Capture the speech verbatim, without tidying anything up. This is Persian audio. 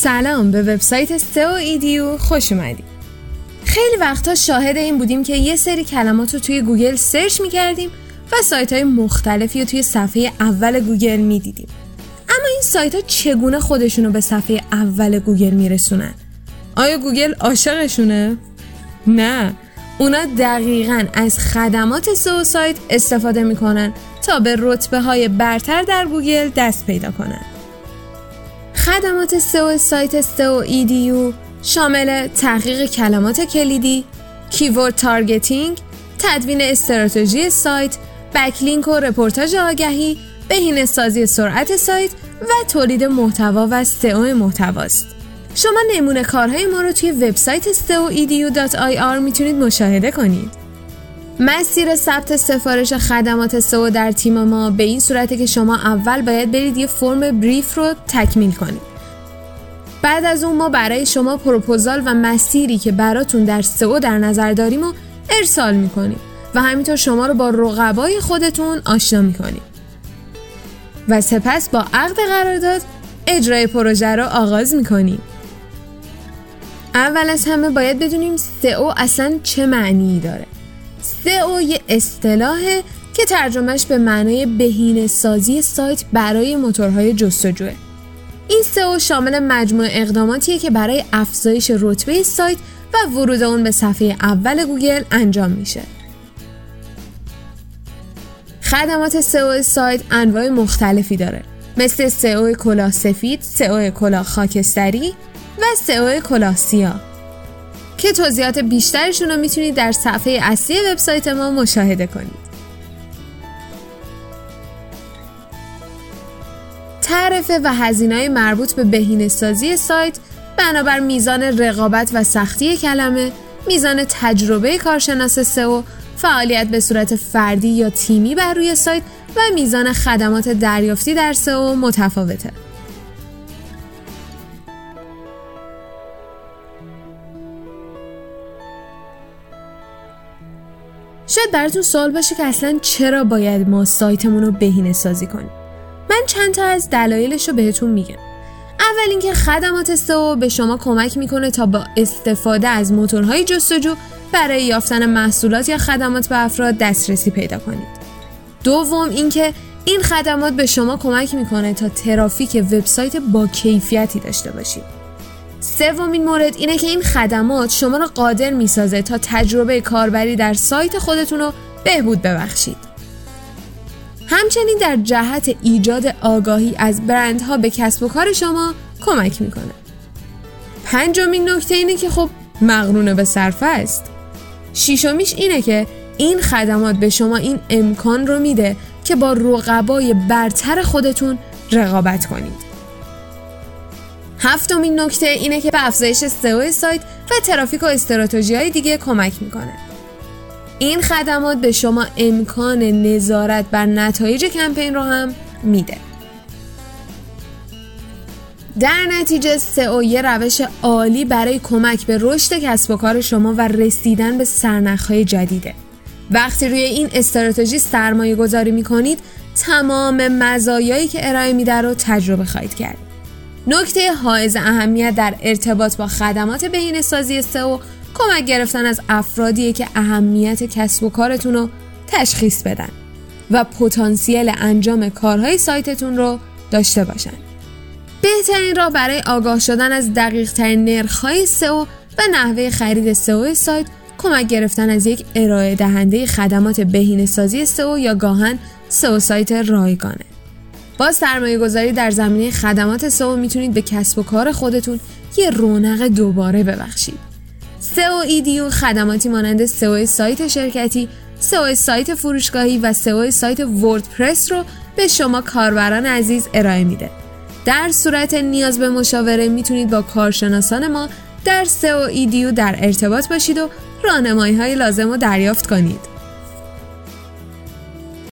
سلام، به وبسایت سئو ایدیو خوش اومدید. خیلی وقتا شاهد این بودیم که یه سری کلمات رو توی گوگل سرچ می‌کردیم و سایت‌های مختلفی رو توی صفحه اول گوگل می‌دیدیم. اما این سایت‌ها چگونه خودشون رو به صفحه اول گوگل میرسونن؟ آیا گوگل عاشقشونه؟ نه، اونا دقیقاً از خدمات سئو سایت استفاده می‌کنن تا به رتبه‌های برتر در گوگل دست پیدا کنن. خدمات سئو سایت سئو ایدیو شامل تحقیق کلمات کلیدی، کیورد تارگتینگ، تدوین استراتژی سایت، بکلینک و رپورتاژ آگهی، بهینه‌سازی سرعت سایت و تولید محتوا و سئو محتواست. شما نمونه کارهای ما رو توی وبسایت سئو ایدیو دات آی آر میتونید مشاهده کنید. مسیر ثبت سفارش خدمات سئو در تیم ما به این صورته که شما اول باید برید یه فرم بریف رو تکمیل کنید. بعد از اون ما برای شما پروپوزال و مسیری که براتون در سئو در نظر داریم رو ارسال میکنیم و همینطور شما رو با رقبای خودتون آشنا میکنیم. و سپس با عقد قرارداد اجرای پروژه رو آغاز میکنیم. اول از همه باید بدونیم سئو اصلا چه معنی داره. سئو یه اصطلاحه که ترجمهش به معنای بهینه‌سازی سایت برای موتورهای جستجوه. این سئو شامل مجموعه اقداماتیه که برای افزایش رتبه سایت و ورود اون به صفحه اول گوگل انجام میشه. خدمات سئو سایت انواع مختلفی داره، مثل سئو کلاه سفید، سئو کلاه خاکستری و سئو کلاه سیاه که توضیحات بیشترشون رو میتونید در صفحه اصلی وبسایت ما مشاهده کنید. تعرفه و هزینه‌های مربوط به بهینه‌سازی سایت بنابر میزان رقابت و سختی کلمه، میزان تجربه کارشناس سئو، فعالیت به صورت فردی یا تیمی بر روی سایت و میزان خدمات دریافتی در سئو متفاوته. شاید براتون سوال باشه که اصلا چرا باید ما سایتمون رو بهینه‌سازی کنیم. من چند تا از دلایلش رو بهتون میگم. اول اینکه خدمات سئو به شما کمک میکنه تا با استفاده از موتورهای جستجو برای یافتن محصولات یا خدمات به افراد دسترسی پیدا کنید. دوم اینکه این خدمات به شما کمک میکنه تا ترافیک وبسایت با کیفیتی داشته باشید. سومین مورد اینه که این خدمات شما رو قادر میسازه تا تجربه کاربری در سایت خودتون رو بهبود ببخشید. همچنین در جهت ایجاد آگاهی از برندها به کسب و کار شما کمک میکنه. پنجمین نکته اینه که خب مقرون به صرفه است. ششمیش اینه که این خدمات به شما این امکان رو میده که با رقبای برتر خودتون رقابت کنید. هفتمین نکته اینه که به افزایش سئو سایت و ترافیک و استراتژی‌های دیگه کمک میکنه. این خدمات به شما امکان نظارت بر نتایج کمپین رو هم میده. در نتیجه سئو یه روش عالی برای کمک به رشد کسب و کار شما و رسیدن به سرنخ‌های جدیده. وقتی روی این استراتژی سرمایه گذاری میکنید، تمام مزایایی که ارائه میده رو تجربه خواهید کرد. نکته حائز اهمیت در ارتباط با خدمات بهینه‌سازی سئو کمک گرفتن از افرادیه که اهمیت کسب و کارتون رو تشخیص بدن و پتانسیل انجام کارهای سایتتون رو داشته باشن. بهترین راه برای آگاه شدن از دقیق ترین نرخ‌های سئو و نحوه خرید سئو سایت کمک گرفتن از یک ارائه دهنده خدمات بهینه‌سازی سئو یا گاهن سئو سایت رایگانه. با سرمایه گذاری در زمینه خدمات سئو میتونید به کسب و کار خودتون یه رونق دوباره ببخشید. سئو ایدیو خدماتی مانند سئو سایت شرکتی، سئو سایت فروشگاهی و سئو سایت وردپرس رو به شما کاربران عزیز ارائه میده. در صورت نیاز به مشاوره میتونید با کارشناسان ما در سئو ایدیو در ارتباط باشید و راهنمایی‌های لازم رو دریافت کنید.